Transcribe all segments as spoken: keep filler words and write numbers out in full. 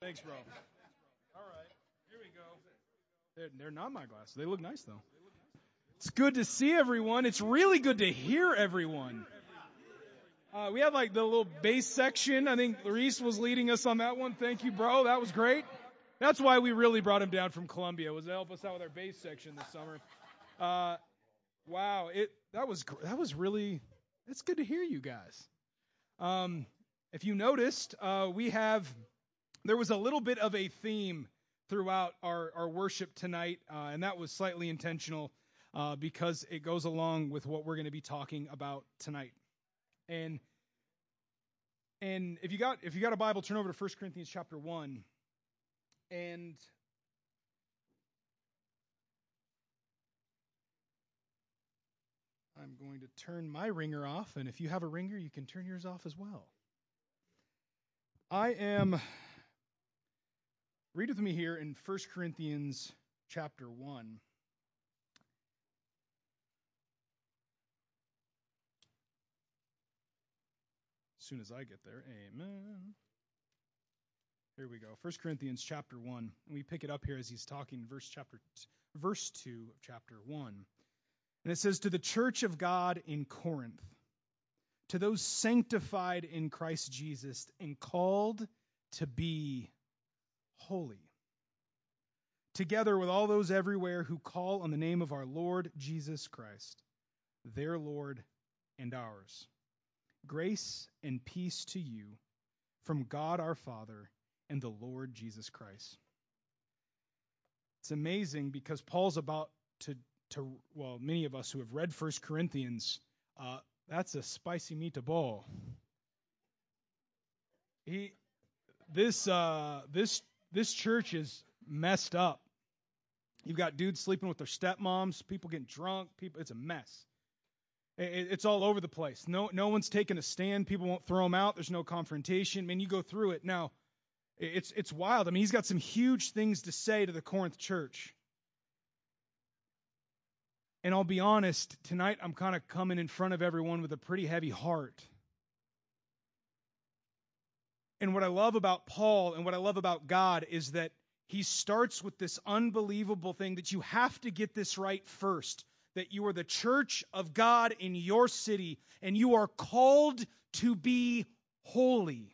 Thanks, bro. All right, here we go. They're, they're not my glasses. They look nice, though. It's good to see everyone. It's really good to hear everyone. Uh, we have like the little bass section. I think Reese was leading us on that one. Thank you, bro. That was great. That's why we really brought him down from Columbia, was to help us out with our bass section this summer. Uh, wow, it that was that was really. It's good to hear you guys. Um, if you noticed, uh, we have there was a little bit of a theme throughout our our worship tonight, uh, and that was slightly intentional uh, because it goes along with what we're going to be talking about tonight. And and if you got if you got a Bible, turn over to First Corinthians chapter one. And I'm going to turn my ringer off, and if you have a ringer, you can turn yours off as well. I am read with me here in First Corinthians chapter one. As soon as I get there, amen. Here we go. First Corinthians chapter one. And we pick it up here as he's talking, verse chapter t- verse two of chapter one. And it says, "To the church of God in Corinth, to those sanctified in Christ Jesus and called to be holy, together with all those everywhere who call on the name of our Lord Jesus Christ, their Lord and ours. Grace and peace to you from God our Father and the Lord Jesus Christ." It's amazing because Paul's about to, to well, many of us who have read First Corinthians, uh, that's a spicy meatball. He, this, uh, this, this church is messed up. You've got dudes sleeping with their stepmoms, people getting drunk, people. It's a mess. It, it's all over the place. No, no one's taking a stand. People won't throw them out. There's no confrontation. Man, you go through it now. It's it's wild. I mean, he's got some huge things to say to the Corinth church. And I'll be honest, tonight I'm kind of coming in front of everyone with a pretty heavy heart. And what I love about Paul and what I love about God is that he starts with this unbelievable thing that you have to get this right first, that you are the church of God in your city and you are called to be holy.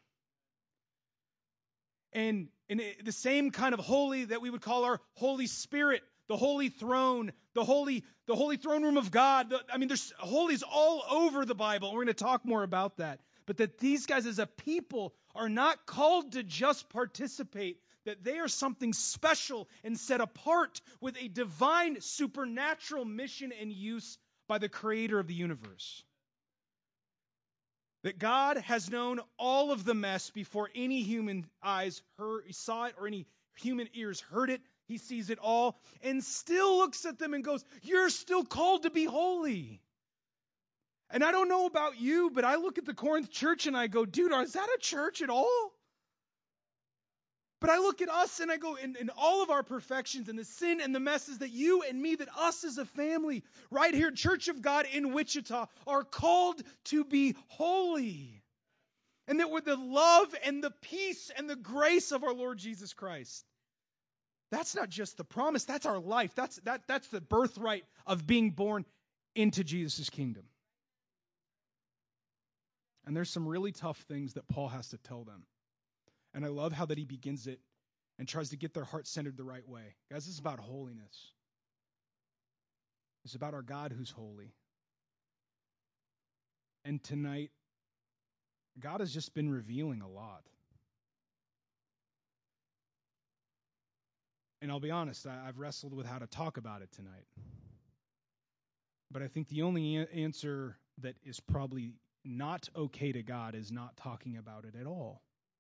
And, and it, the same kind of holy that we would call our Holy Spirit, the holy throne, the holy, the holy throne room of God. The, I mean, there's holies all over the Bible. And we're going to talk more about that. But that these guys as a people are not called to just participate, that they are something special and set apart with a divine supernatural mission and use by the creator of the universe. That God has known all of the mess before any human eyes heard, saw it or any human ears heard it. He sees it all and still looks at them and goes, "You're still called to be holy." And I don't know about you, but I look at the Corinth church and I go, dude, is that a church at all? But I look at us and I go, in, in all of our perfections and the sin and the messes that you and me, that us as a family right here, Church of God in Wichita, are called to be holy. And that with the love and the peace and the grace of our Lord Jesus Christ. That's not just the promise, that's our life. That's, that, that's the birthright of being born into Jesus' kingdom. And there's some really tough things that Paul has to tell them. And I love how that he begins it and tries to get their heart centered the right way. Guys, this is about holiness. It's about our God who's holy. And tonight, God has just been revealing a lot. And I'll be honest, I, I've wrestled with how to talk about it tonight. But I think the only a- answer that is probably not okay to God is not talking about it at all.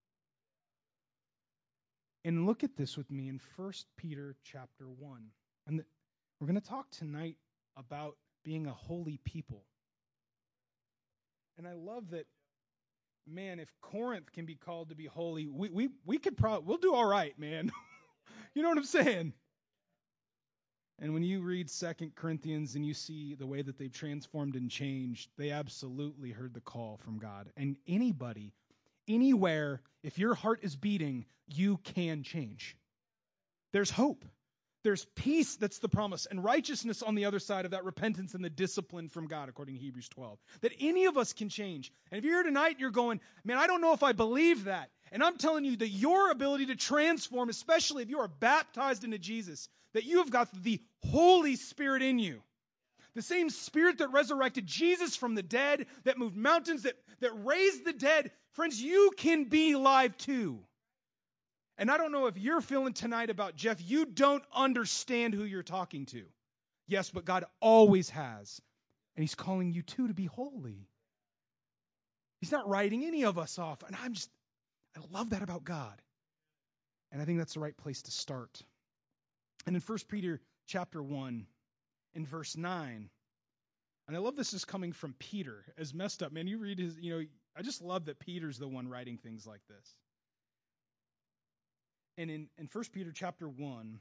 And look at this with me in First Peter chapter one. And the, we're going to talk tonight about being a holy people. And I love that, man, if Corinth can be called to be holy, we we we could probably, we'll do all right, man. You know what I'm saying? And when you read Second Corinthians and you see the way that they've transformed and changed, they absolutely heard the call from God. And anybody, anywhere, if your heart is beating, you can change. There's hope. There's peace, that's the promise, and righteousness on the other side of that, repentance and the discipline from God, according to Hebrews twelve. That any of us can change. And if you're here tonight and you're going, man, I don't know if I believe that. And I'm telling you that your ability to transform, especially if you are baptized into Jesus, that you have got the Holy Spirit in you. The same Spirit that resurrected Jesus from the dead, that moved mountains, that, that raised the dead. Friends, you can be alive too. And I don't know if you're feeling tonight about Jeff, you don't understand who you're talking to. Yes, but God always has. And he's calling you too to be holy. He's not writing any of us off. And I'm just, I love that about God. And I think that's the right place to start. And in First Peter chapter one, in verse nine, and I love this is coming from Peter, as messed up. Man, you read his, you know, I just love that Peter's the one writing things like this. And in, in First Peter chapter one,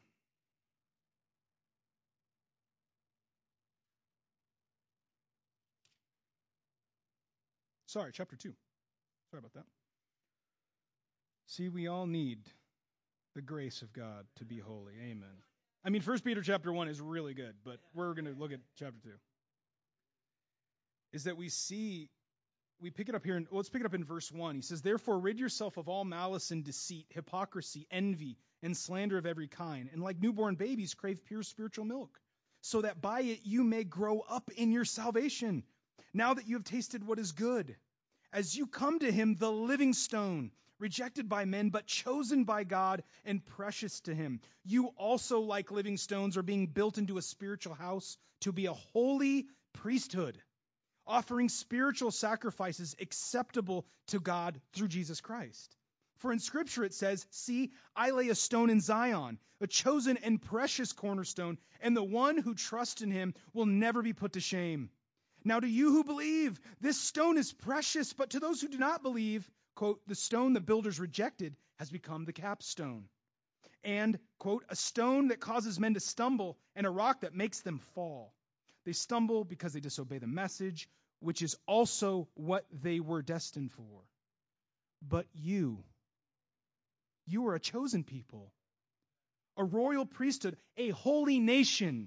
sorry, chapter two. Sorry about that. See, we all need the grace of God to be holy. Amen. I mean, First Peter chapter one is really good, but we're going to look at chapter two. Is that we see, we pick it up here, in, let's pick it up in verse one. He says, therefore rid yourself of all malice and deceit, hypocrisy, envy, and slander of every kind, and like newborn babies crave pure spiritual milk, so that by it you may grow up in your salvation, now that you have tasted what is good. As you come to him, the living stone, rejected by men, but chosen by God and precious to him. You also, like living stones, are being built into a spiritual house to be a holy priesthood, offering spiritual sacrifices acceptable to God through Jesus Christ. For in Scripture it says, see, I lay a stone in Zion, a chosen and precious cornerstone, and the one who trusts in him will never be put to shame. Now to you who believe, this stone is precious, but to those who do not believe, quote, the stone the builders rejected has become the capstone. And, quote, a stone that causes men to stumble and a rock that makes them fall. They stumble because they disobey the message, which is also what they were destined for. But you, you are a chosen people, a royal priesthood, a holy nation,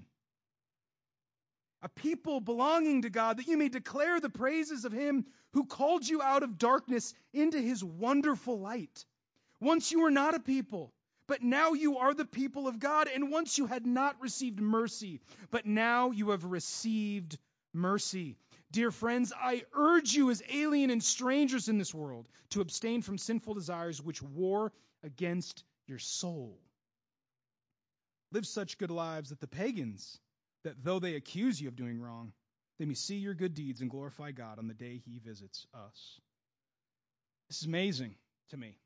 a people belonging to God, that you may declare the praises of him who called you out of darkness into his wonderful light. Once you were not a people, but now you are the people of God. And once you had not received mercy, but now you have received mercy. Dear friends, I urge you as alien and strangers in this world to abstain from sinful desires which war against your soul. Live such good lives that the pagans, that though they accuse you of doing wrong, they may see your good deeds and glorify God on the day he visits us. This is amazing to me.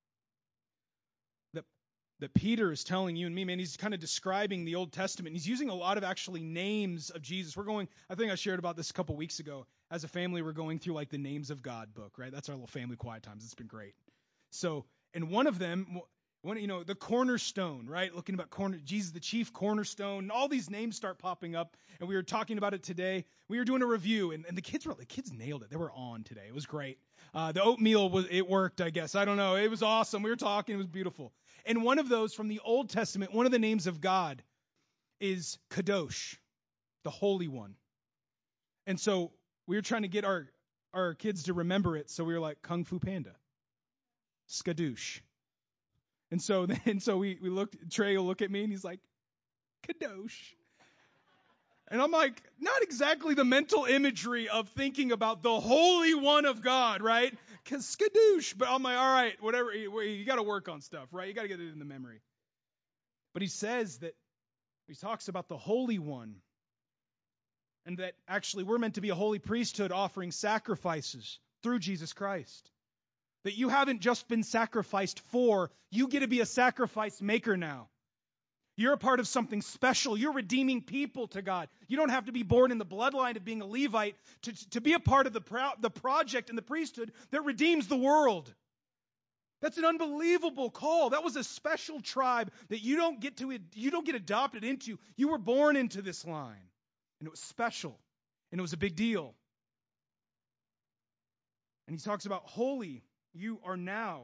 That, that Peter is telling you and me, man, he's kind of describing the Old Testament. He's using a lot of actually names of Jesus. We're going, I think I shared about this a couple weeks ago. As a family, we're going through like the Names of God book, right? That's our little family quiet times. It's been great. So, and one of them, One, you know, the cornerstone, right? Looking about corner, Jesus, the chief cornerstone, and all these names start popping up. And we were talking about it today. We were doing a review, and, and the kids were the kids nailed it. They were on today. It was great. Uh, the oatmeal was it worked, I guess. I don't know. It was awesome. We were talking. It was beautiful. And one of those from the Old Testament, one of the names of God is Kadosh, the Holy One. And so we were trying to get our our kids to remember it. So we were like Kung Fu Panda, Skadoosh. And so then, so we, we looked, Trey will look at me and he's like, Kadosh. And I'm like, not exactly the mental imagery of thinking about the Holy One of God, right? Because skadoosh. But I'm like, all right, whatever. You, you got to work on stuff, right? You got to get it in the memory. But he says that, he talks about the Holy One. And that actually we're meant to be a holy priesthood offering sacrifices through Jesus Christ. That you haven't just been sacrificed for, you get to be a sacrifice maker now. You're a part of something special. You're redeeming people to God. You don't have to be born in the bloodline of being a Levite to, to be a part of the, pro, the project and the priesthood that redeems the world. That's an unbelievable call. That was a special tribe that you don't get to, you don't get adopted into. You were born into this line. And it was special. And it was a big deal. And he talks about holy. You are now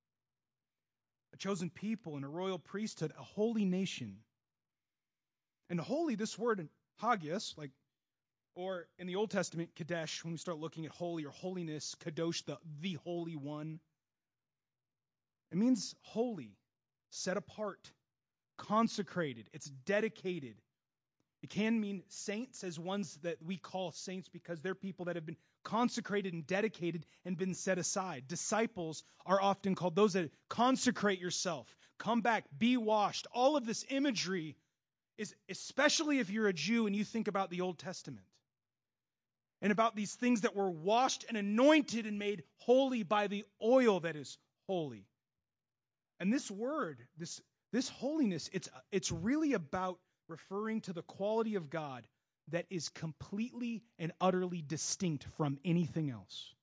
a chosen people and a royal priesthood, a holy nation. And holy, this word, hagios, like, or in the Old Testament, kadesh, when we start looking at holy or holiness, kadosh, the, the Holy One. It means holy, set apart, consecrated. It's dedicated. It can mean saints as ones that we call saints because they're people that have been consecrated and dedicated and been set aside. Disciples are often called those that consecrate yourself, come back, be washed. All of this imagery is, especially if you're a Jew and you think about the Old Testament and about these things that were washed and anointed and made holy by the oil that is holy. And this word, this, this holiness, it's, it's really about referring to the quality of God that is completely and utterly distinct from anything else.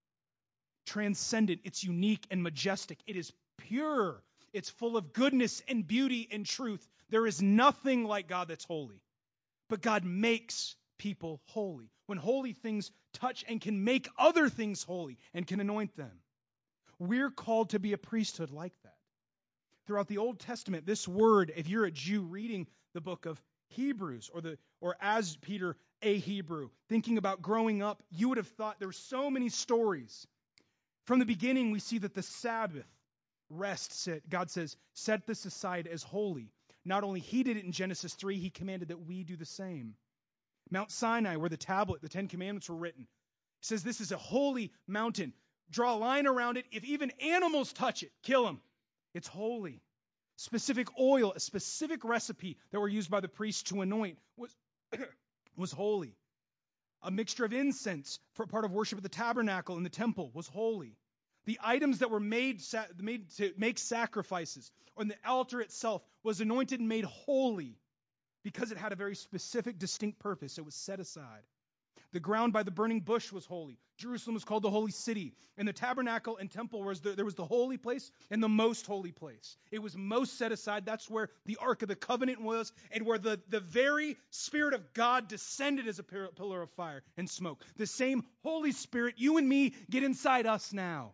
Transcendent, it's unique and majestic. It is pure. It's full of goodness and beauty and truth. There is nothing like God that's holy. But God makes people holy. When holy things touch and can make other things holy and can anoint them. We're called to be a priesthood like that. Throughout the Old Testament, this word, if you're a Jew reading the book of Hebrews, or the or as Peter, a Hebrew, thinking about growing up, you would have thought there were so many stories. From the beginning, we see that the Sabbath rest, God says, set this aside as holy. Not only he did it in Genesis three, he commanded that we do the same. Mount Sinai, where the tablet, the Ten Commandments were written, he says this is a holy mountain. Draw a line around it. If even animals touch it, kill them. It's holy. Specific oil, a specific recipe that were used by the priests to anoint was, was holy. A mixture of incense for part of worship at the tabernacle in the temple was holy. The items that were made, made to make sacrifices on the altar itself was anointed and made holy because it had a very specific, distinct purpose. It was set aside. The ground by the burning bush was holy. Jerusalem was called the holy city. And the tabernacle and temple was the, there was the holy place and the most holy place. It was most set aside. That's where the Ark of the Covenant was and where the, the very Spirit of God descended as a pillar of fire and smoke. The same Holy Spirit, you and me, get inside us now.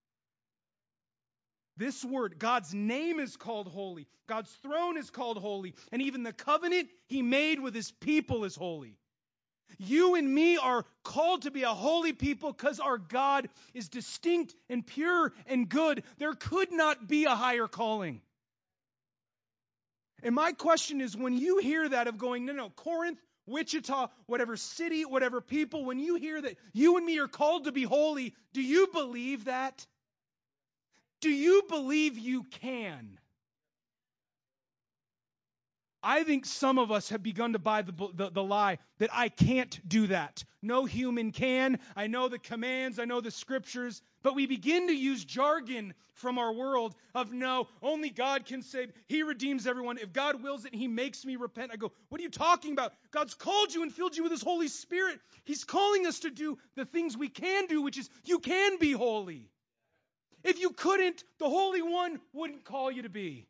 This word, God's name is called holy. God's throne is called holy. And even the covenant he made with his people is holy. You and me are called to be a holy people because our God is distinct and pure and good. There could not be a higher calling. And my question is, when you hear that of going, no, no, Corinth, Wichita, whatever city, whatever people, when you hear that you and me are called to be holy, do you believe that? Do you believe you can? I think some of us have begun to buy the, the, the lie that I can't do that. No human can. I know the commands. I know the scriptures. But we begin to use jargon from our world of no, only God can save. He redeems everyone. If God wills it, he makes me repent. I go, what are you talking about? God's called you and filled you with his Holy Spirit. He's calling us to do the things we can do, which is you can be holy. If you couldn't, the Holy One wouldn't call you to be.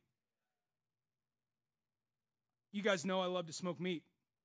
You guys know I love to smoke meat.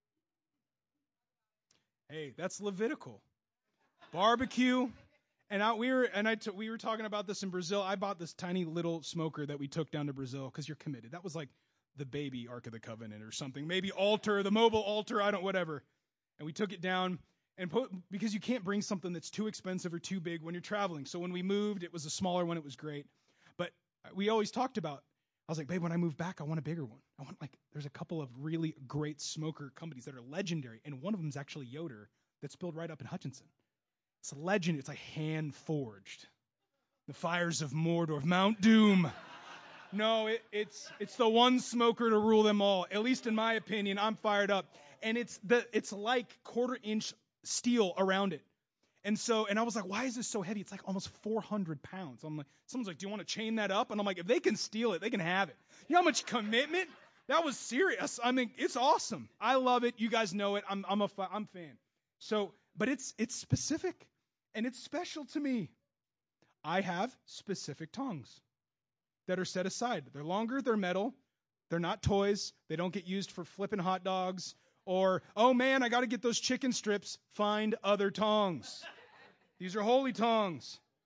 Hey, that's Levitical. Barbecue. And I, we were and I t- we were talking about this in Brazil. I bought this tiny little smoker that we took down to Brazil because you're committed. That was like the baby Ark of the Covenant or something. Maybe altar, the mobile altar, I don't, whatever. And we took it down and put, because you can't bring something that's too expensive or too big when you're traveling. So when we moved, it was a smaller one. It was great. But we always talked about, I was like, babe, when I move back, I want a bigger one. I want like, there's a couple of really great smoker companies that are legendary. And one of them is actually Yoder that's built right up in Hutchinson. It's a legend. It's like hand forged. The fires of Mordor, Mount Doom. No, it, it's it's the one smoker to rule them all. At least in my opinion, I'm fired up. And it's the it's like quarter inch steel around it. And so, and I was like, why is this so heavy? It's like almost four hundred pounds. I'm like, someone's like, do you want to chain that up? And I'm like, if they can steal it, they can have it. You know how much commitment? That was serious. I mean, it's awesome. I love it. You guys know it. I'm I'm a I'm a fan. So, but it's it's specific and it's special to me. I have specific tongs that are set aside. They're longer, they're metal, they're not toys, they don't get used for flipping hot dogs, or, oh man, I got to get those chicken strips, find other tongs. These are holy tongs.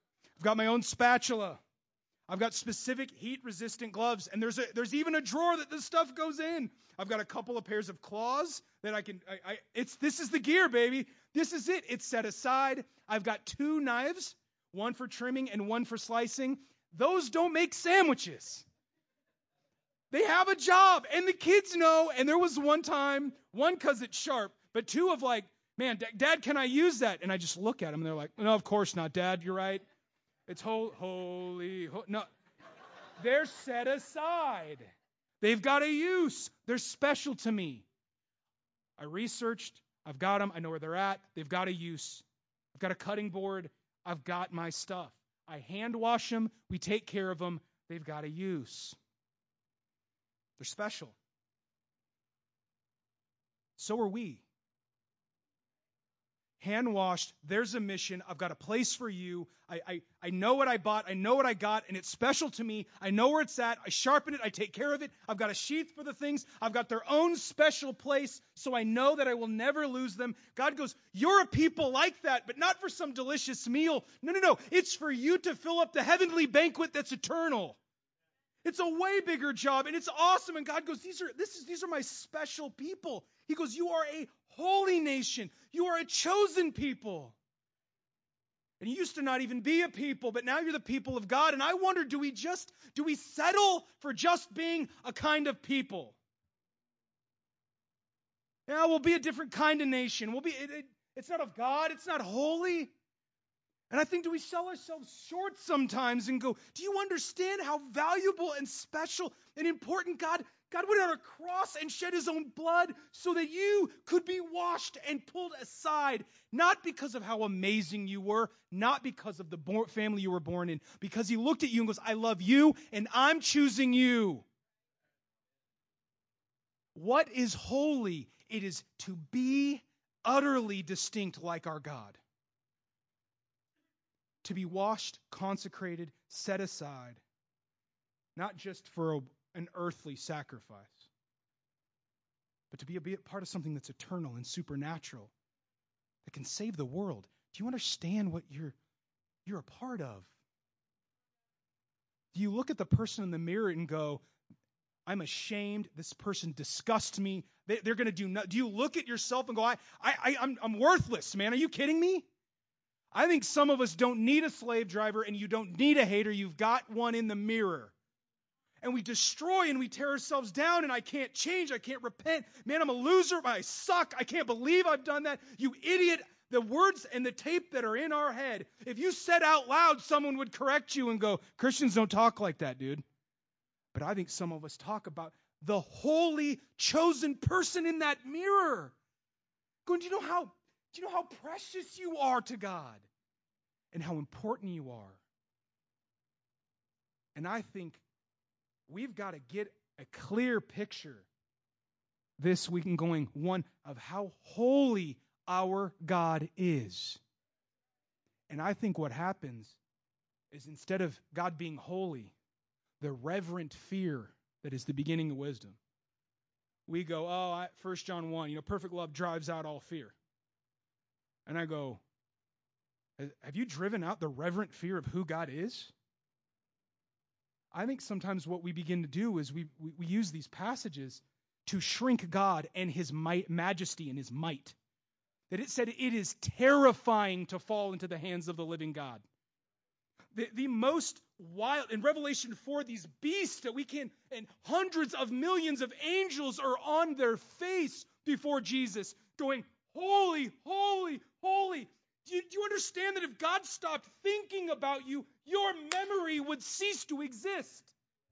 I've got my own spatula. I've got specific heat-resistant gloves, and there's a, there's even a drawer that this stuff goes in. I've got a couple of pairs of claws that I can. I, I, it's this is the gear, baby. This is it. It's set aside. I've got two knives, one for trimming and one for slicing. Those don't make sandwiches. They have a job, and the kids know. And there was one time, one because it's sharp, but two of like, man, D- Dad, can I use that? And I just look at them, and they're like, no, of course not, Dad. You're right. It's ho- holy, ho- no. They're set aside. They've got a use. They're special to me. I researched. I've got them. I know where they're at. They've got a use. I've got a cutting board. I've got my stuff. I hand wash them. We take care of them. They've got a use. They're special. So are we. Hand washed, there's a mission. I've got a place for you. I, I, I know what I bought. I know what I got, and it's special to me. I know where it's at. I sharpen it. I take care of it. I've got a sheath for the things. I've got their own special place, so I know that I will never lose them. God goes, you're a people like that, but not for some delicious meal. No, no, no. It's for you to fill up the heavenly banquet that's eternal. It's a way bigger job, and it's awesome. And God goes, these are this is these are my special people. He goes, you are a holy nation. You are a chosen people. And you used to not even be a people, but now you're the people of God. And I wonder, do we just do we settle for just being a kind of people? Yeah, we'll be a different kind of nation. We'll be it, it, it's not of God, it's not holy. And I think, do we sell ourselves short sometimes and go, do you understand how valuable and special and important God, God went on a cross and shed his own blood so that you could be washed and pulled aside, not because of how amazing you were, not because of the born, family you were born in, because he looked at you and goes, I love you and I'm choosing you. What is holy? It is to be utterly distinct like our God. To be washed, consecrated, set aside, not just for a, an earthly sacrifice, but to be a, be a part of something that's eternal and supernatural, that can save the world. Do you understand what you're, you're a part of? Do you look at the person in the mirror and go, I'm ashamed, this person disgusts me, they, they're going to do no-. Do you look at yourself and go, I, I, I'm, I'm worthless, man, are you kidding me? I think some of us don't need a slave driver and you don't need a hater. You've got one in the mirror. And we destroy and we tear ourselves down and I can't change. I can't repent. Man, I'm a loser. I suck. I can't believe I've done that. You idiot. The words and the tape that are in our head, if you said out loud, someone would correct you and go, Christians don't talk like that, dude. But I think some of us talk about the holy, chosen person in that mirror. Going, do you know how... Do you know how precious you are to God and how important you are? And I think we've got to get a clear picture this week and going, one, of how holy our God is. And I think what happens is instead of God being holy, the reverent fear that is the beginning of wisdom, we go, oh, I, First John one, you know, perfect love drives out all fear. And I go, have you driven out the reverent fear of who God is? I think sometimes what we begin to do is we, we, we use these passages to shrink God and his might, majesty and his might. That it said it is terrifying to fall into the hands of the living God. The, the most wild, in Revelation four, these beasts that we can, and hundreds of millions of angels are on their face before Jesus going, holy, holy, holy. Do you, do you understand that if God stopped thinking about you, your memory would cease to exist?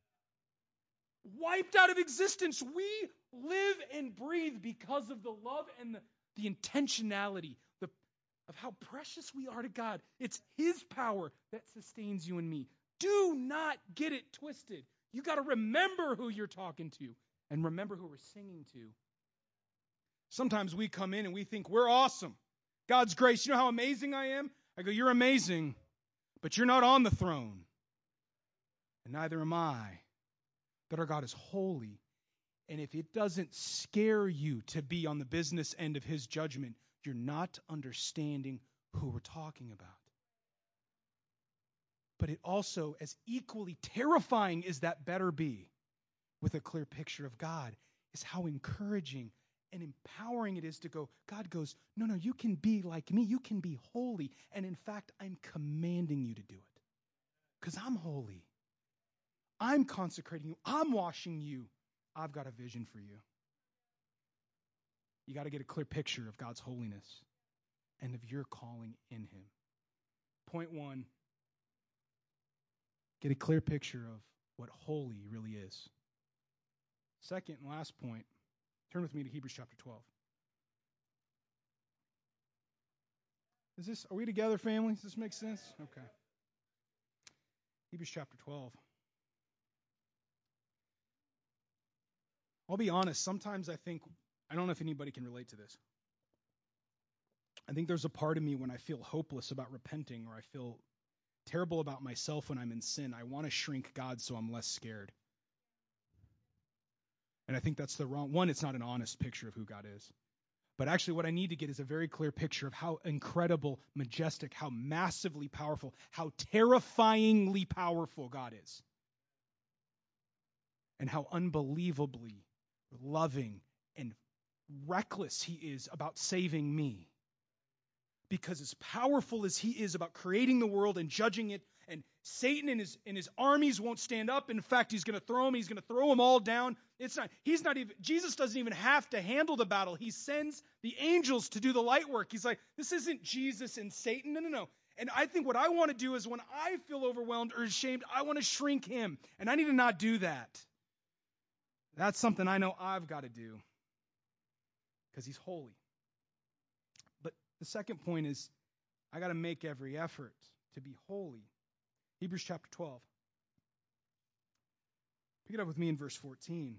Wiped out of existence. We live and breathe because of the love and the, the intentionality the, of how precious we are to God. It's his power that sustains you and me. Do not get it twisted. You got to remember who you're talking to and remember who we're singing to. Sometimes we come in and we think we're awesome. God's grace, you know how amazing I am? I go, you're amazing, but you're not on the throne. And neither am I. That our God is holy. And if it doesn't scare you to be on the business end of his judgment, you're not understanding who we're talking about. But it also, as equally terrifying as that better be, with a clear picture of God, is how encouraging and empowering it is to go, God goes, no, no, you can be like me. You can be holy. And in fact, I'm commanding you to do it because I'm holy. I'm consecrating you. I'm washing you. I've got a vision for you. You got to get a clear picture of God's holiness and of your calling in him. Point one, get a clear picture of what holy really is. Second and last point, turn with me to Hebrews chapter twelve. Is this, are we together, family? Does this make sense? Okay. Hebrews chapter twelve. I'll be honest, sometimes I think, I don't know if anybody can relate to this. I think there's a part of me when I feel hopeless about repenting or I feel terrible about myself when I'm in sin. I want to shrink God so I'm less scared. And I think that's the wrong, one, it's not an honest picture of who God is. But actually what I need to get is a very clear picture of how incredible, majestic, how massively powerful, how terrifyingly powerful God is. And how unbelievably loving and reckless he is about saving me. Because as powerful as he is about creating the world and judging it, and Satan and his and his armies won't stand up. In fact, he's going to throw them. He's going to throw them all down. It's not. He's not even. Jesus doesn't even have to handle the battle. He sends the angels to do the light work. He's like, this isn't Jesus and Satan. No, no, no. And I think what I want to do is when I feel overwhelmed or ashamed, I want to shrink him, and I need to not do that. That's something I know I've got to do because he's holy. But the second point is I got to make every effort to be holy. Hebrews chapter twelve. Pick it up with me in verse fourteen.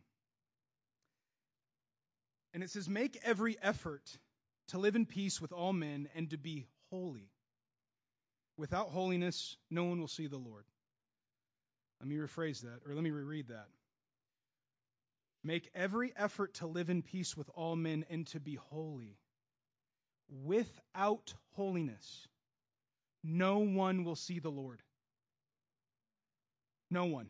And it says, make every effort to live in peace with all men and to be holy. Without holiness, no one will see the Lord. Let me rephrase that, or let me reread that. Make every effort to live in peace with all men and to be holy. Without holiness, no one will see the Lord. No one.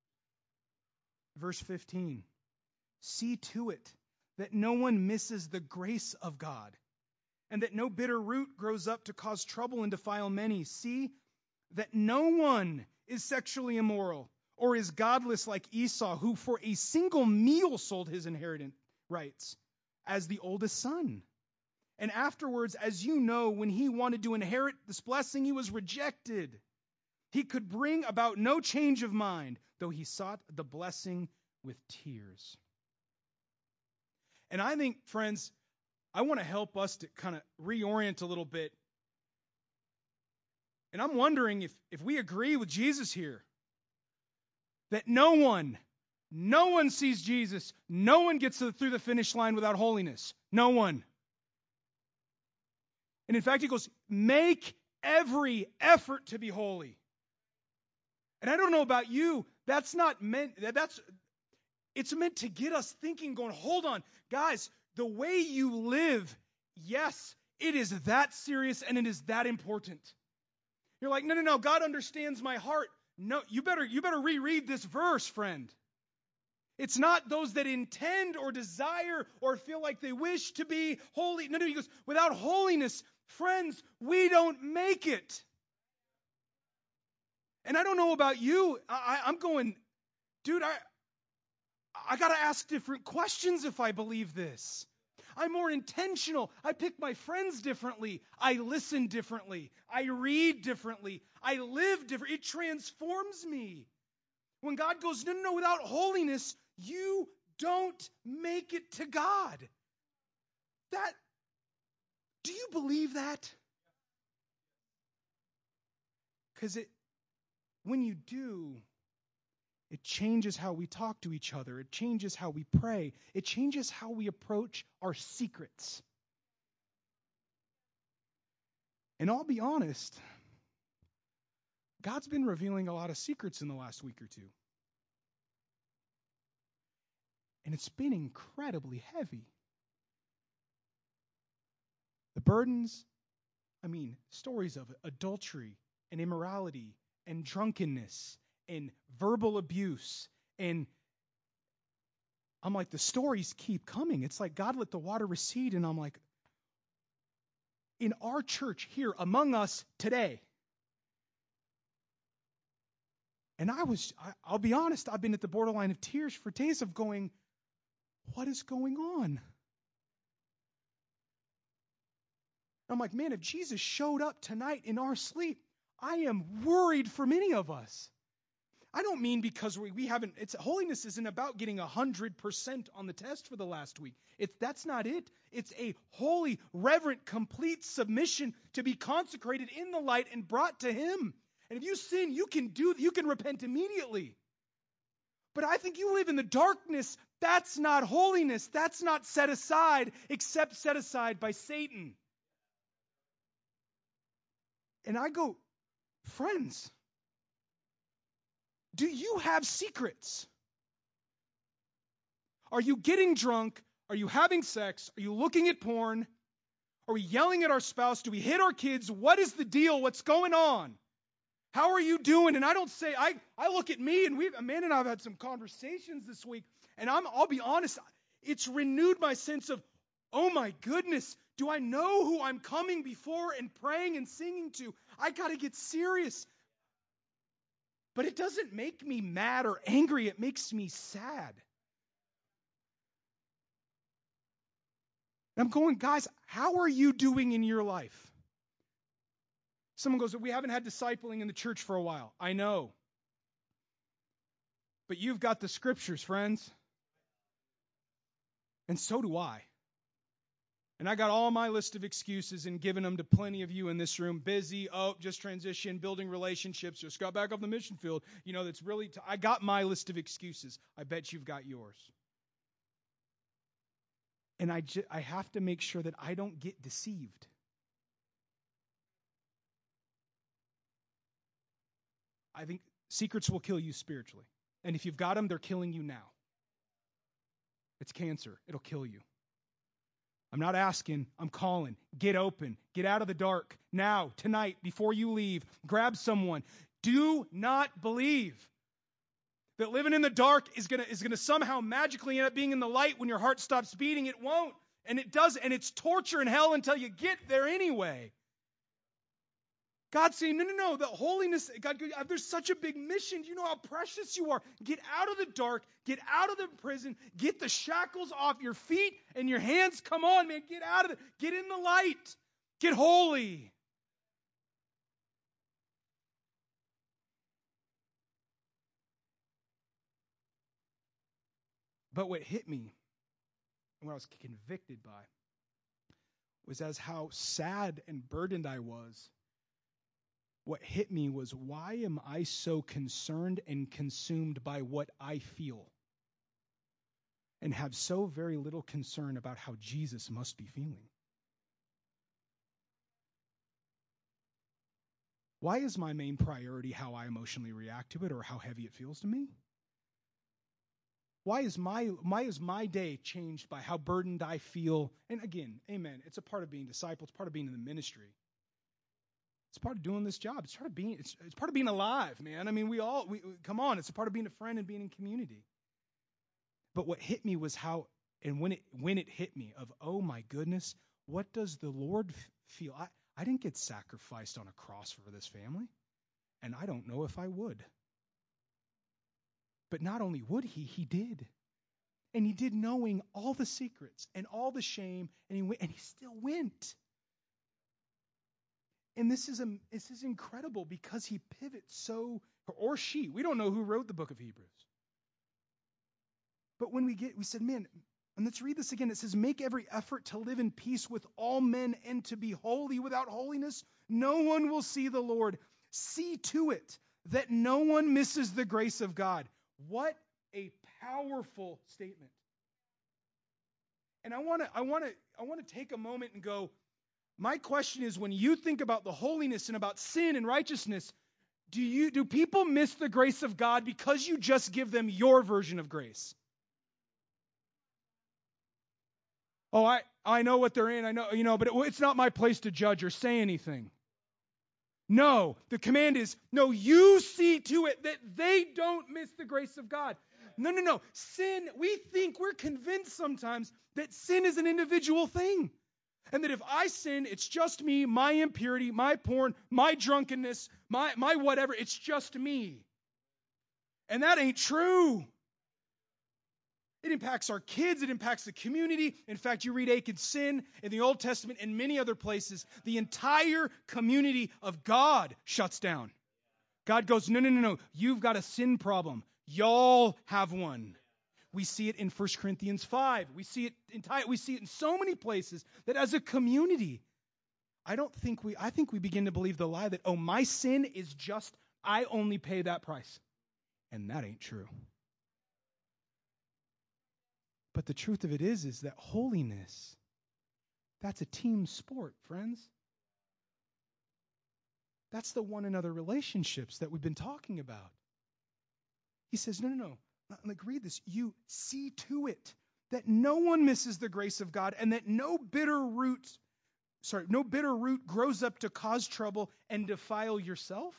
Verse fifteen. See to it that no one misses the grace of God, and that no bitter root grows up to cause trouble and defile many. See that no one is sexually immoral or is godless like Esau, who for a single meal sold his inheritance rights as the oldest son. And afterwards, as you know, when he wanted to inherit this blessing, he was rejected. He could bring about no change of mind, though he sought the blessing with tears. And I think, friends, I want to help us to kind of reorient a little bit. And I'm wondering if, if we agree with Jesus here, that no one, no one sees Jesus, no one gets through the finish line without holiness. No one. And in fact, he goes, make every effort to be holy. And I don't know about you, that's not meant, that's, it's meant to get us thinking, going, hold on, guys, the way you live, yes, it is that serious and it is that important. You're like, no, no, no, God understands my heart. No, you better, you better reread this verse, friend. It's not those that intend or desire or feel like they wish to be holy. No, no, he goes, without holiness, friends, we don't make it. And I don't know about you. I, I'm going, dude, I, I got to ask different questions if I believe this. I'm more intentional. I pick my friends differently. I listen differently. I read differently. I live different. It transforms me. When God goes, no, no, no, without holiness, you don't make it to God. That, do you believe that? Because it, when you do, it changes how we talk to each other. It changes how we pray. It changes how we approach our secrets. And I'll be honest, God's been revealing a lot of secrets in the last week or two. And it's been incredibly heavy. The burdens, I mean, stories of adultery and immorality and drunkenness and verbal abuse. And I'm like, the stories keep coming. It's like God let the water recede. And I'm like, in our church here among us today. And I was, I, I'll be honest, I've been at the borderline of tears for days of going, what is going on? I'm like, man, if Jesus showed up tonight in our sleep, I am worried for many of us. I don't mean because we, we haven't, it's holiness isn't about getting one hundred percent on the test for the last week. It's, that's not it. It's a holy, reverent, complete submission to be consecrated in the light and brought to Him. And if you sin, you can do, you can repent immediately. But I think you live in the darkness. That's not holiness. That's not set aside, except set aside by Satan. And I go, friends, do you have secrets? Are you getting drunk? Are you having sex? Are you looking at porn? Are we yelling at our spouse? Do we hit our kids? What is the deal? What's going on? How are you doing? And I don't say, I, I look at me, and we've, Amanda and I have had some conversations this week, and I'm, I'll be honest, it's renewed my sense of, oh my goodness, do I know who I'm coming before and praying and singing to? I got to get serious. But it doesn't make me mad or angry. It makes me sad. And I'm going, guys, how are you doing in your life? Someone goes, we haven't had discipling in the church for a while. I know. But you've got the scriptures, friends. And so do I. And I got all my list of excuses and given them to plenty of you in this room. Busy, oh, just transition, building relationships, just got back off the mission field. You know, that's really, t- I got my list of excuses. I bet you've got yours. And I, ju- I have to make sure that I don't get deceived. I think secrets will kill you spiritually. And if you've got them, they're killing you now. It's cancer. It'll kill you. I'm not asking, I'm calling. Get open. Get out of the dark. Now, tonight, before you leave, grab someone. Do not believe that living in the dark is going to is going to somehow magically end up being in the light when your heart stops beating. It won't. And it does. And it's torture and hell until you get there anyway. God's saying, no, no, no, the holiness, God, there's such a big mission. Do you know how precious you are? Get out of the dark, get out of the prison, get the shackles off your feet and your hands. Come on, man, get out of it. Get in the light. Get holy. But what hit me, and what I was convicted by, was as how sad and burdened I was. What hit me was, why am I so concerned and consumed by what I feel and have so very little concern about how Jesus must be feeling? Why is my main priority how I emotionally react to it or how heavy it feels to me? Why is my why is my day changed by how burdened I feel? And again, amen, it's a part of being disciple. It's part of being in the ministry. It's part of doing this job. It's part of being. It's, it's part of being alive, man. I mean, we all we, we come on. It's a part of being a friend and being in community. But what hit me was how, and when it when it hit me, of oh my goodness, what does the Lord f- feel? I I didn't get sacrificed on a cross for this family, and I don't know if I would. But not only would he, he did, and he did knowing all the secrets and all the shame, and he went, and he still went. And this is a, this is incredible because he pivots so, or she, we don't know who wrote the book of Hebrews. But when we get, we said, man, and let's read this again. It says, make every effort to live in peace with all men and to be holy. Without holiness, no one will see the Lord. See to it that no one misses the grace of God. What a powerful statement. And I want to, I want to, I want to take a moment and go, my question is, when you think about the holiness and about sin and righteousness, do you do people miss the grace of God because you just give them your version of grace? Oh, I, I know what they're in. I know, you know, but it, it's not my place to judge or say anything. No, the command is, no, you see to it that they don't miss the grace of God. No, no, no. Sin, we think, we're convinced sometimes that sin is an individual thing. And that if I sin, it's just me, my impurity, my porn, my drunkenness, my, my whatever, it's just me. And that ain't true. It impacts our kids. It impacts the community. In fact, you read Achan's sin in the Old Testament and many other places. The entire community of God shuts down. God goes, no, no, no, no. You've got a sin problem. Y'all have one. We see it in First Corinthians five. We see it in we see it in so many places that as a community, I don't think we I think we begin to believe the lie that, oh, my sin is just, I only pay that price. And that ain't true. But the truth of it is, is that holiness, that's a team sport, friends. That's the one another relationships that we've been talking about. He says, no, no, no. Like, read this. You see to it that no one misses the grace of God and that no bitter root, sorry, no bitter root grows up to cause trouble and defile yourself.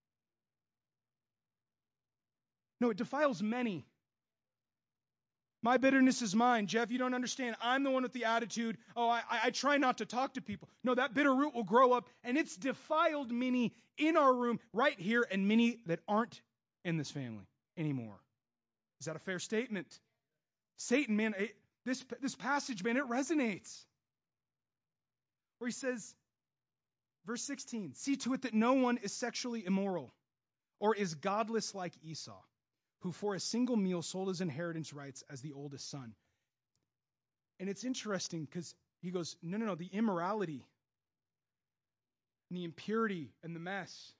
No, it defiles many. My bitterness is mine. Jeff, you don't understand. I'm the one with the attitude. Oh, I, I try not to talk to people. No, that bitter root will grow up, and it's defiled many in our room right here and many that aren't in this family anymore. Is that a fair statement? Satan, man, it, this, this passage, man, it resonates. Where he says, verse sixteen, see to it that no one is sexually immoral or is godless like Esau, who for a single meal sold his inheritance rights as the oldest son. And it's interesting because he goes, no, no, no, the immorality and the impurity and the mess.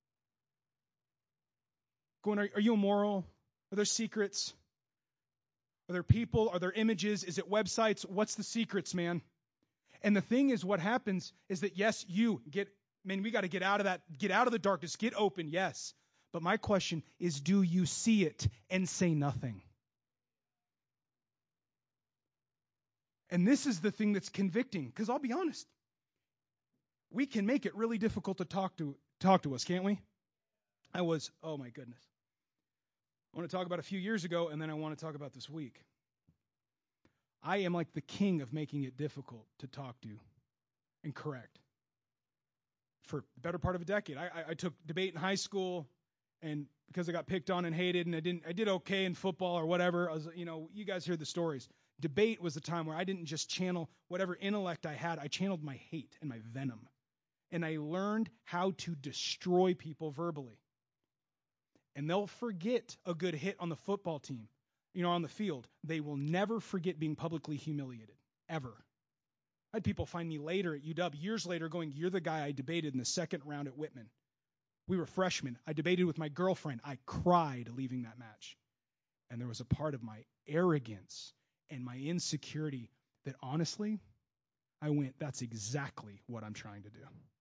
Going, are, are you immoral? Are there secrets? Are there people? Are there images? Is it websites? What's the secrets, man? And the thing is, what happens is that, yes, you get, man, we got to get out of that, get out of the darkness, get open, yes. But my question is, do you see it and say nothing? And this is the thing that's convicting, because I'll be honest, we can make it really difficult to talk to talk to us, can't we? I was, oh my goodness. I want to talk about a few years ago, and then I want to talk about this week. I am like the king of making it difficult to talk to and correct. For the better part of a decade, I, I, I took debate in high school. And because I got picked on and hated, and I didn't, I did okay in football or whatever. I was, you know, you guys hear the stories. Debate was the time where I didn't just channel whatever intellect I had. I channeled my hate and my venom, and I learned how to destroy people verbally. And they'll forget a good hit on the football team, you know, on the field. They will never forget being publicly humiliated, ever. I had people find me later at U W, years later, going, "You're the guy I debated in the second round at Whitman." We were freshmen. I debated with my girlfriend. I cried leaving that match. And there was a part of my arrogance and my insecurity that honestly, I went, that's exactly what I'm trying to do.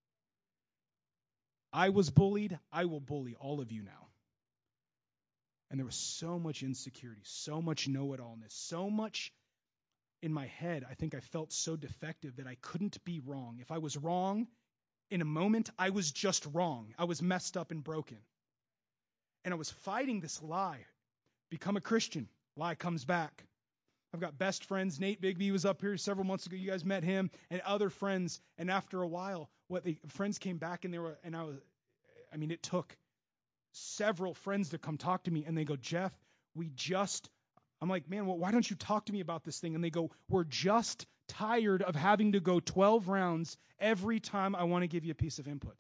I was bullied. I will bully all of you now. And there was so much insecurity, so much know-it-allness, so much in my head. I think I felt so defective that I couldn't be wrong. If I was wrong, in a moment, I was just wrong. I was messed up and broken. And I was fighting this lie. Become a Christian. Lie comes back. I've got best friends. Nate Bigby was up here several months ago. You guys met him and other friends. And after a while, what the friends came back and they were, and I was, I mean, it took several friends to come talk to me. And they go, Jeff, we just, I'm like, man, well, why don't you talk to me about this thing? And they go, we're just tired of having to go twelve rounds every time I want to give you a piece of input.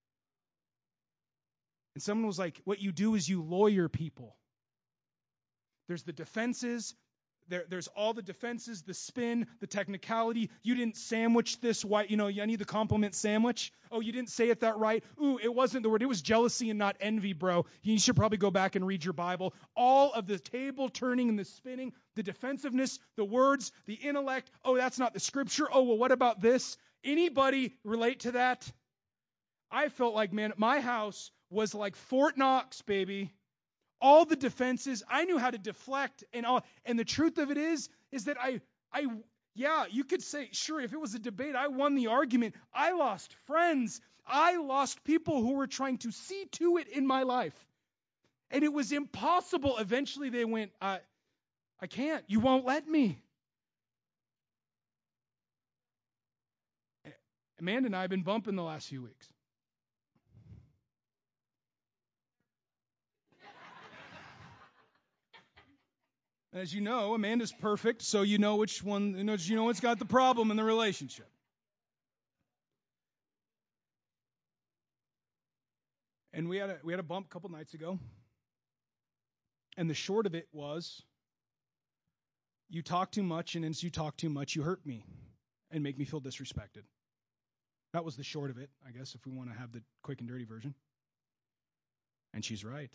And someone was like, what you do is you lawyer people. There's the defenses. There, there's all the defenses, the spin, the technicality. You didn't sandwich this white, you know, I need the compliment sandwich. Oh, you didn't say it that right. Ooh, it wasn't the word. It was jealousy and not envy, bro. You should probably go back and read your Bible. All of the table turning and the spinning, the defensiveness, the words, the intellect. Oh, that's not the scripture. Oh, well, what about this? Anybody relate to that? I felt like, man, my house was like Fort Knox, baby. All the defenses, I knew how to deflect, and all. And the truth of it is, is that I, I, yeah, you could say, sure, if it was a debate, I won the argument. I lost friends. I lost people who were trying to see to it in my life. And it was impossible. Eventually they went, I, I can't. You won't let me. Amanda and I have been bumping the last few weeks. As you know, Amanda's perfect, so you know which one, you know, you know what's got the problem in the relationship. And we had a we had a bump a couple nights ago. And the short of it was, you talk too much, and as you talk too much, you hurt me and make me feel disrespected. That was the short of it, I guess, if we want to have the quick and dirty version. And she's right.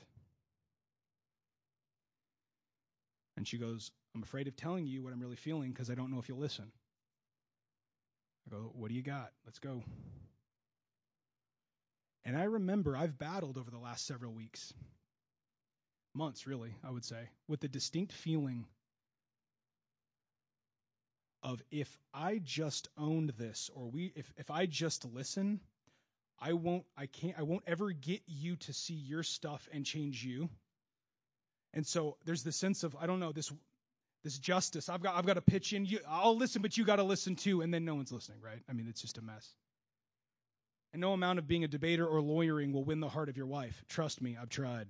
And she goes, I'm afraid of telling you what I'm really feeling because I don't know if you'll listen. I go, what do you got? Let's go. And I remember I've battled over the last several weeks, months really, I would say, with the distinct feeling of if I just owned this, or we, if, if I just listen, I won't, I can't, I won't ever get you to see your stuff and change you. And so there's this sense of, I don't know, this this justice. I've got I've got to pitch in. You, I'll listen, but you got to listen too. And then no one's listening, right? I mean, it's just a mess. And no amount of being a debater or lawyering will win the heart of your wife. Trust me, I've tried.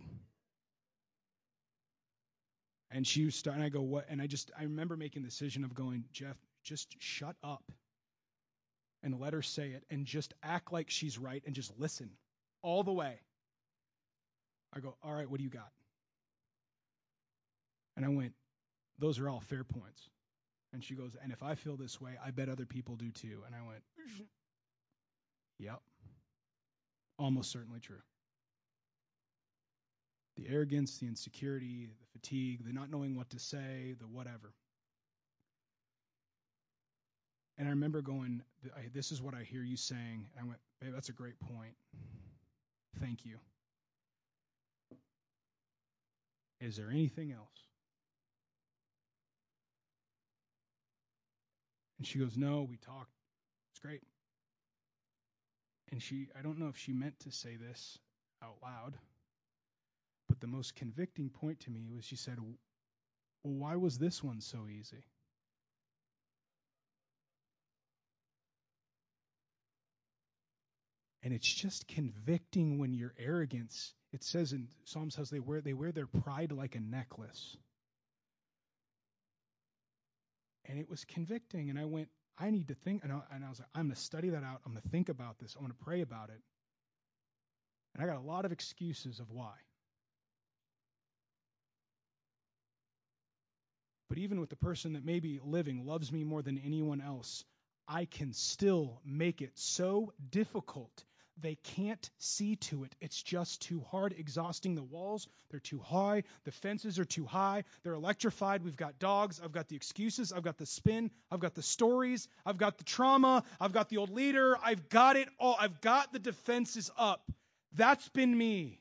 And she was starting, I go, what? And I just, I remember making the decision of going, Jeff, just shut up and let her say it and just act like she's right and just listen all the way. I go, all right, what do you got? And I went, those are all fair points. And she goes, and if I feel this way, I bet other people do too. And I went, yep, almost certainly true. The arrogance, the insecurity, the fatigue, the not knowing what to say, the whatever. And I remember going, this is what I hear you saying. And I went, babe, that's a great point. Thank you. Is there anything else? And she goes, no, we talked. It's great. And she, I don't know if she meant to say this out loud, but the most convicting point to me was she said, well, why was this one so easy? And it's just convicting when your arrogance, it says in Psalms, how they wear, they wear their pride like a necklace. And it was convicting. And I went, I need to think. And I, and I was like, I'm going to study that out. I'm going to think about this. I'm going to pray about it. And I got a lot of excuses of why. But even with the person that maybe living loves me more than anyone else, I can still make it so difficult. They can't see to it. It's just too hard. Exhausting. The walls, they're too high. The fences are too high. They're electrified. We've got dogs. I've got the excuses. I've got the spin. I've got the stories. I've got the trauma. I've got the old leader. I've got it all. I've got the defenses up. That's been me.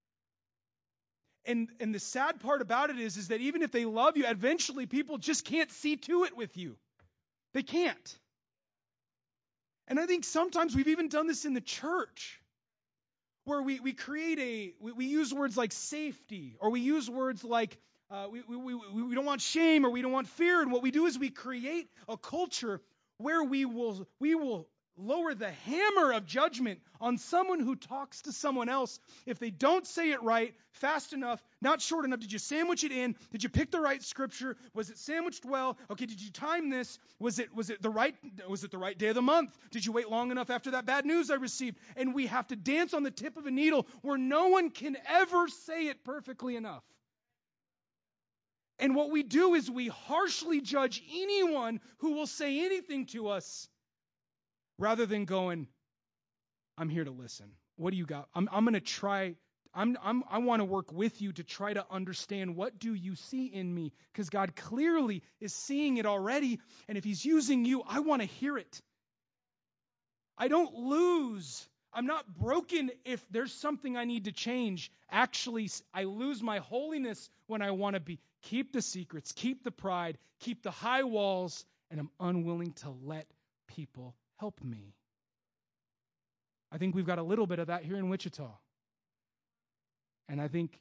And, and the sad part about it is, is that even if they love you, eventually people just can't see to it with you. They can't. And I think sometimes we've even done this in the church, where we, we create a, we, we use words like safety, or we use words like uh, we, we, we, we don't want shame, or we don't want fear. And what we do is we create a culture where we will, we will lower the hammer of judgment on someone who talks to someone else if they don't say it right, fast enough, not short enough. Did you sandwich it in? Did you pick the right scripture? Was it sandwiched well? Okay, did you time this? Was it was it the right was it the right day of the month? Did you wait long enough after that bad news I received? And we have to dance on the tip of a needle where no one can ever say it perfectly enough. And what we do is we harshly judge anyone who will say anything to us, rather than going, I'm here to listen. What do you got? I'm, I'm going to try. I'm, I'm, I want to work with you to try to understand, what do you see in me? Because God clearly is seeing it already. And if he's using you, I want to hear it. I don't lose. I'm not broken if there's something I need to change. Actually, I lose my holiness when I want to be. Keep the secrets, keep the pride, keep the high walls, and I'm unwilling to let people help me. I think we've got a little bit of that here in Wichita. And I think,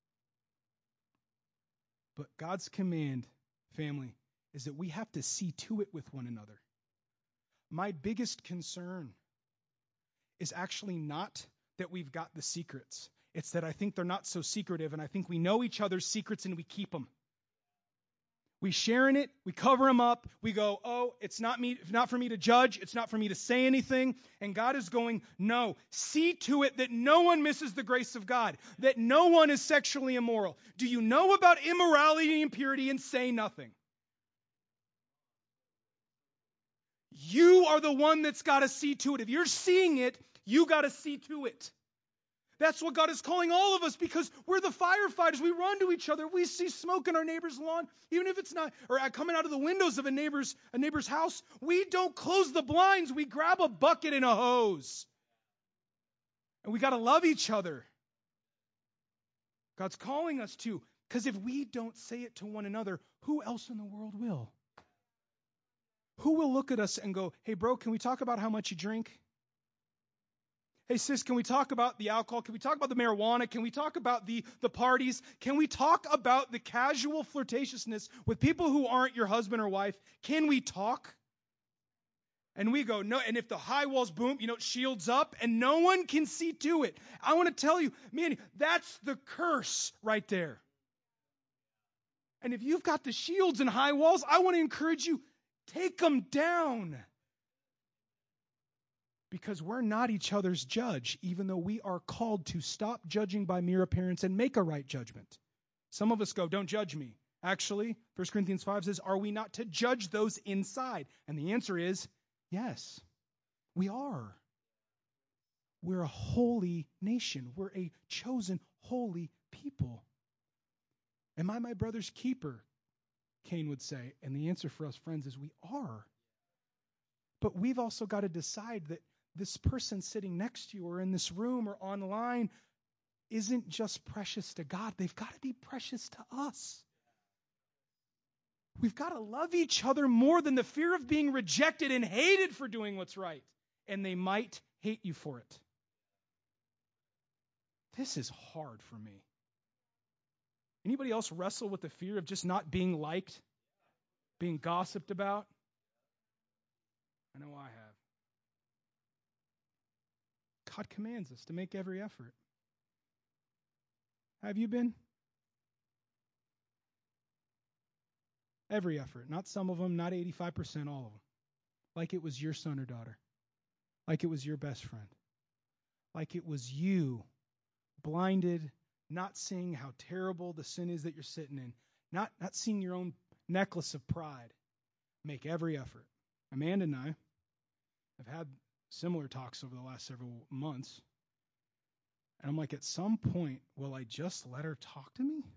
but God's command, family, is that we have to see to it with one another. My biggest concern is actually not that we've got the secrets. It's that I think they're not so secretive, and I think we know each other's secrets and we keep them. We share in it, we cover them up, we go, oh, it's not me, not for me to judge, it's not for me to say anything. And God is going, no, see to it that no one misses the grace of God, that no one is sexually immoral. Do you know about immorality and impurity and say nothing? You are the one that's got to see to it. If you're seeing it, you got to see to it. That's what God is calling all of us, because we're the firefighters. We run to each other. We see smoke in our neighbor's lawn, even if it's not, or coming out of the windows of a neighbor's a neighbor's house. We don't close the blinds. We grab a bucket and a hose. And we got to love each other. God's calling us to, because if we don't say it to one another, who else in the world will? Who will look at us and go, hey, bro, can we talk about how much you drink? Hey, sis, can we talk about the alcohol? Can we talk about the marijuana? Can we talk about the, the parties? Can we talk about the casual flirtatiousness with people who aren't your husband or wife? Can we talk? And we go, no. And if the high walls boom, you know, it shields up and no one can see to it. I want to tell you, man, that's the curse right there. And if you've got the shields and high walls, I want to encourage you, take them down. Because we're not each other's judge, even though we are called to stop judging by mere appearance and make a right judgment. Some of us go, don't judge me. Actually, First Corinthians five says, are we not to judge those inside? And the answer is, yes, we are. We're a holy nation. We're a chosen holy people. Am I my brother's keeper? Cain would say. And the answer for us, friends, is we are. But we've also got to decide that this person sitting next to you or in this room or online isn't just precious to God. They've got to be precious to us. We've got to love each other more than the fear of being rejected and hated for doing what's right. And they might hate you for it. This is hard for me. Anybody else wrestle with the fear of just not being liked, being gossiped about? I know I have. God commands us to make every effort. Have you been? Every effort. Not some of them, not eighty-five percent, all of them. Like it was your son or daughter. Like it was your best friend. Like it was you, blinded, not seeing how terrible the sin is that you're sitting in. Not, not seeing your own necklace of pride. Make every effort. Amanda and I have had similar talks over the last several months. And I'm like, at some point, will I just let her talk to me?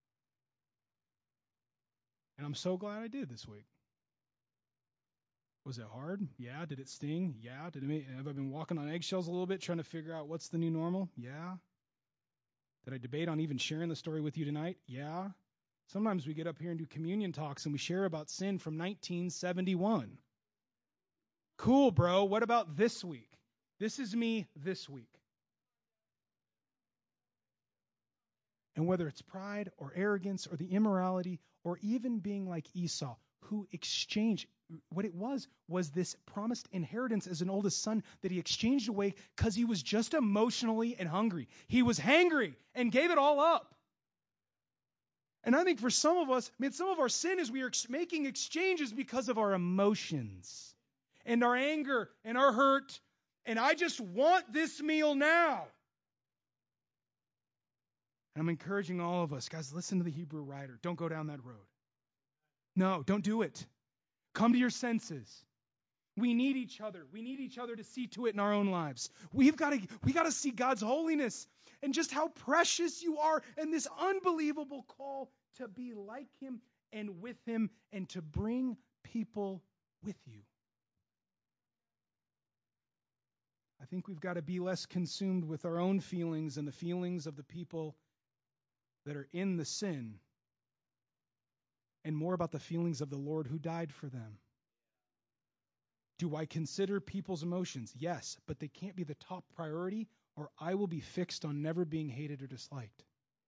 And I'm so glad I did this week. Was it hard? Yeah. Did it sting? Yeah. Did it make, have I been walking on eggshells a little bit trying to figure out what's the new normal? Yeah. Did I debate on even sharing the story with you tonight? Yeah. Sometimes we get up here and do communion talks and we share about sin from nineteen seventy-one. Cool, bro. What about this week? This is me this week. And whether it's pride or arrogance or the immorality or even being like Esau, who exchanged, what it was, was this promised inheritance as an oldest son that he exchanged away because he was just emotionally and hungry. He was hangry and gave it all up. And I think for some of us, I mean, some of our sin is we are ex- making exchanges because of our emotions and our anger and our hurt. And I just want this meal now. And I'm encouraging all of us, guys, listen to the Hebrew writer. Don't go down that road. No, don't do it. Come to your senses. We need each other. We need each other to see to it in our own lives. We've got to, we got to see God's holiness and just how precious you are and this unbelievable call to be like him and with him and to bring people with you. I think we've got to be less consumed with our own feelings and the feelings of the people that are in the sin and more about the feelings of the Lord who died for them. Do I consider people's emotions? Yes, but they can't be the top priority, or I will be fixed on never being hated or disliked.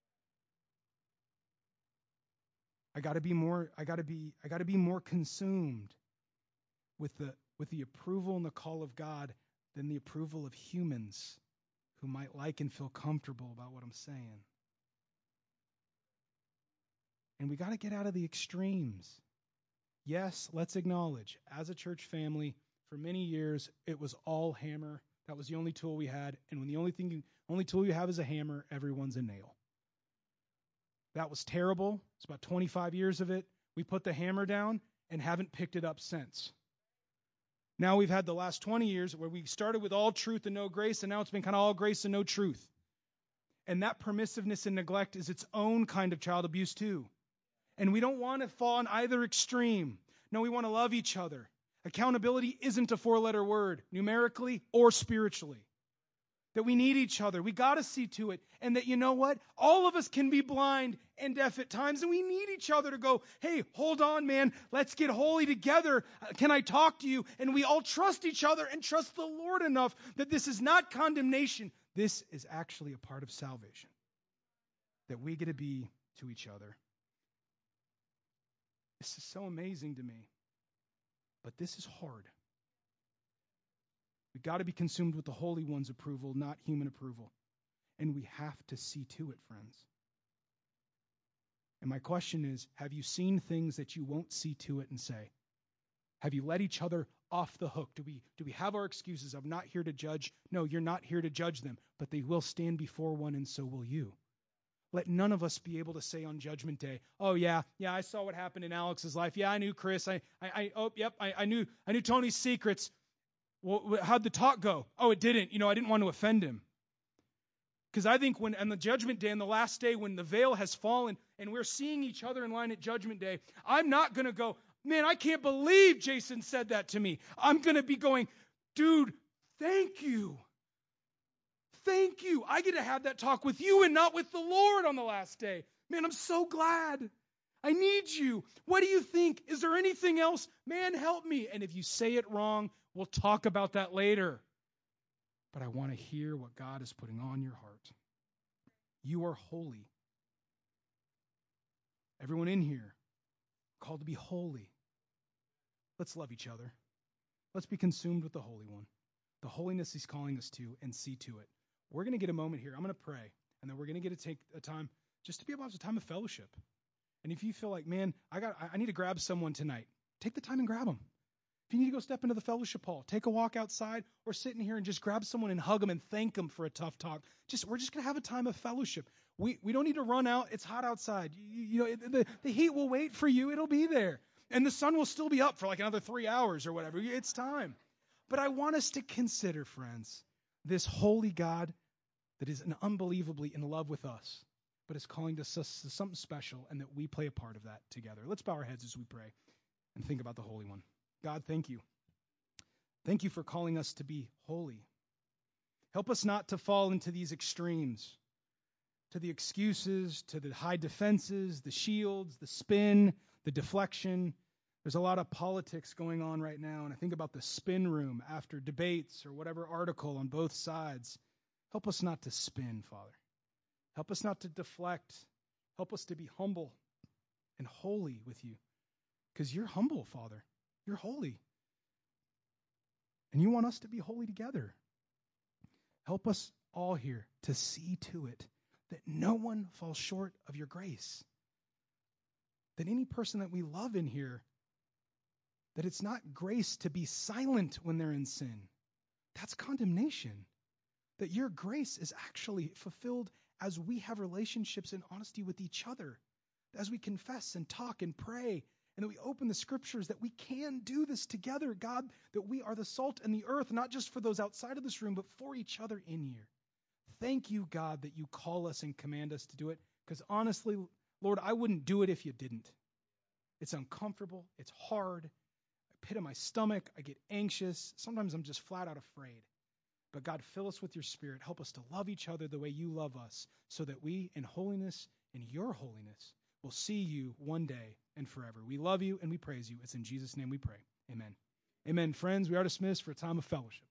I got to be more I got to be I got to be more consumed with the with the approval and the call of God than the approval of humans who might like and feel comfortable about what I'm saying. And we got to get out of the extremes. Yes, let's acknowledge, as a church family, for many years, it was all hammer. That was the only tool we had. And when the only thing, you, only tool you have is a hammer, everyone's a nail. That was terrible. It's about twenty-five years of it. We put the hammer down and haven't picked it up since. Now we've had the last twenty years where we started with all truth and no grace, and now it's been kind of all grace and no truth. And that permissiveness and neglect is its own kind of child abuse too. And we don't want to fall on either extreme. No, we want to love each other. Accountability isn't a four-letter word, numerically or spiritually. That we need each other. We got to see to it. And that, you know what? All of us can be blind and deaf at times, and we need each other to go, hey, hold on, man. Let's get holy together. Can I talk to you? And we all trust each other and trust the Lord enough that this is not condemnation. This is actually a part of salvation. That we get to be to each other. This is so amazing to me. But this is hard. We've got to be consumed with the Holy One's approval, not human approval. And we have to see to it, friends. And my question is, have you seen things that you won't see to it and say? Have you let each other off the hook? Do we, do we have our excuses? I'm not here to judge. No, you're not here to judge them, but they will stand before one, and so will you. Let none of us be able to say on Judgment Day, oh, yeah, yeah, I saw what happened in Alex's life. Yeah, I knew Chris. I, I, I oh, yep, I, I knew I knew Tony's secrets. Well, how'd the talk go? Oh, it didn't. You know, I didn't want to offend him. Because I think when on the Judgment Day, on the last day, when the veil has fallen and we're seeing each other in line at Judgment Day, I'm not going to go, man, I can't believe Jason said that to me. I'm going to be going, dude, thank you. Thank you. I get to have that talk with you and not with the Lord on the last day. Man, I'm so glad. I need you. What do you think? Is there anything else? Man, help me. And if you say it wrong, we'll talk about that later. But I want to hear what God is putting on your heart. You are holy. Everyone in here, called to be holy. Let's love each other. Let's be consumed with the Holy One. The holiness He's calling us to, and see to it. We're going to get a moment here. I'm going to pray, and then we're going to get to take a time just to be able to have a time of fellowship. And if you feel like, man, I got, I need to grab someone tonight, take the time and grab them. If you need to go step into the fellowship hall, take a walk outside, or sit in here and just grab someone and hug them and thank them for a tough talk. Just we're just going to have a time of fellowship. We we don't need to run out. It's hot outside. You, you know, the, the heat will wait for you. It'll be there. And the sun will still be up for like another three hours or whatever. It's time. But I want us to consider, friends, this holy God that is unbelievably in love with us, but is calling us to something special, and that we play a part of that together. Let's bow our heads as we pray and think about the Holy One. God, thank you. Thank you for calling us to be holy. Help us not to fall into these extremes, to the excuses, to the high defenses, the shields, the spin, the deflection. There's a lot of politics going on right now, and I think about the spin room after debates or whatever article on both sides. Help us not to spin, Father. Help us not to deflect. Help us to be humble and holy with you, because you're humble, Father. You're holy. And you want us to be holy together. Help us all here to see to it that no one falls short of your grace. That any person that we love in here, that it's not grace to be silent when they're in sin. That's condemnation. That your grace is actually fulfilled as we have relationships in honesty with each other. As we confess and talk and pray, and that we open the scriptures, that we can do this together, God, that we are the salt and the earth, not just for those outside of this room, but for each other in here. Thank you, God, that you call us and command us to do it, because honestly, Lord, I wouldn't do it if you didn't. It's uncomfortable. It's hard. A pit in my stomach. I get anxious. Sometimes I'm just flat out afraid. But God, fill us with your Spirit. Help us to love each other the way you love us, so that we, in holiness, in your holiness, will see you one day and forever. We love you and we praise you. It's in Jesus' name we pray. Amen. Amen. Friends, we are dismissed for a time of fellowship.